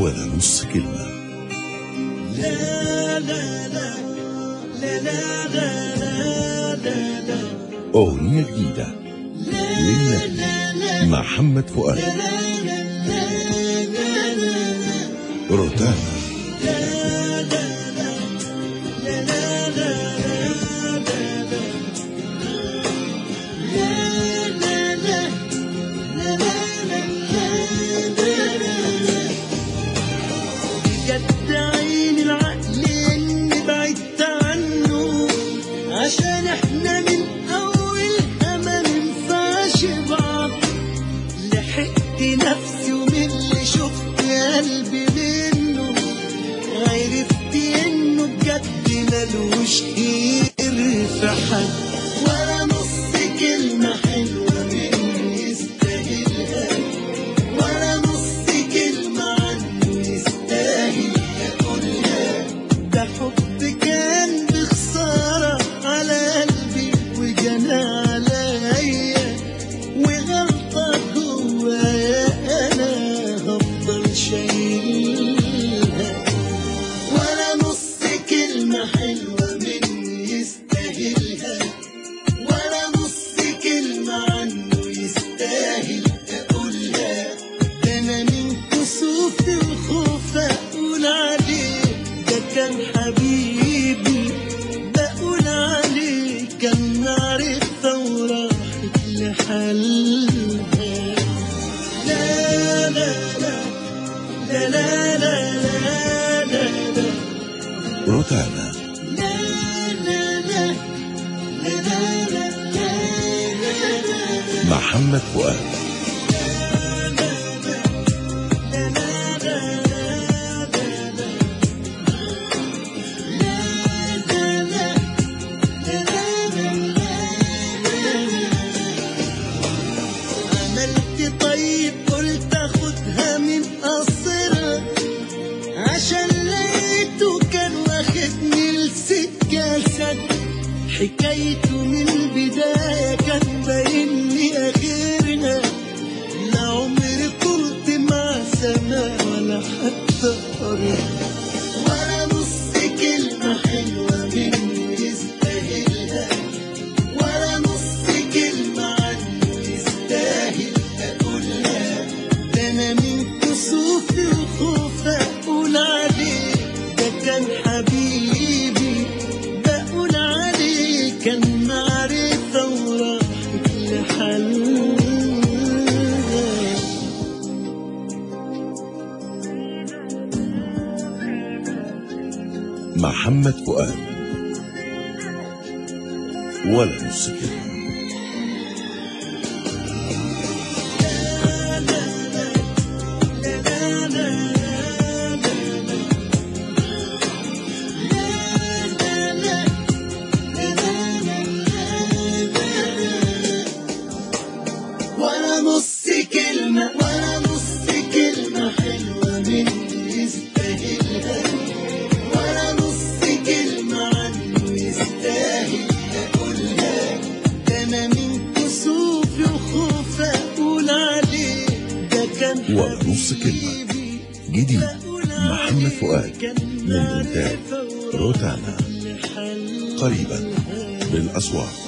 ولا نص كلمة. لا لا لا لا لا لا لا لا. أغنية جديدة للنجم محمد فؤاد. روتانا. جد عين العقل اني بعدت عنه، عشان احنا من اولها ما ننفعش بعض. لحقت نفسي ومن اللي شفت قلبي منه، عرفت انه بجد ملوش خير في حد، ولا نص كلمة حلوة منه يستاهلها، ولا نص كلمة عنه يستاهل أقولها. ده حب كان بخسارة على قلبي وجنى عليا، وغلطة جوايا أنا هفضل شايلها. ولا نص كلمة حلوة منه يستاهلها، ولا نص كلمة عنه يستاهل أقولها. ده أنا من كسوفي وخوف أقول عليه ده كان حبيبي، بقول عليه كان معرفة وراحت لحالها. لا لا لا لا لا لا لا لا. روتانا. محمد فؤاد. عملت طيب قلت اخدها من قصرها، عشان لقيته كان واخدني لسكة سد. حكايته من البداية كان باين لي آخرها، لا عمري طلت مع سماء ولا حتى قريب. ولا نص كلمة حلوة منه يستاهلها، ولا نص كلمة عنه يستاهل أقولها. ده أنا من كسوفي وخوف أقول عليه ده كان حبيبي، بقول عليه كان معرفة وراحت لحالها. محمد فؤاد. ولا نص كلمة. ولا نص كلمة، ولا نص كلمة حلوة منه يستاهلها، ولا نص كلمة عنه يستاهل أقولها. ده أنا من كسوفي وخوف أقول عليه ده كان ولا نص كلمة جديد محمد فؤاد من إنتاج روتانا، قريبا بالأسواق.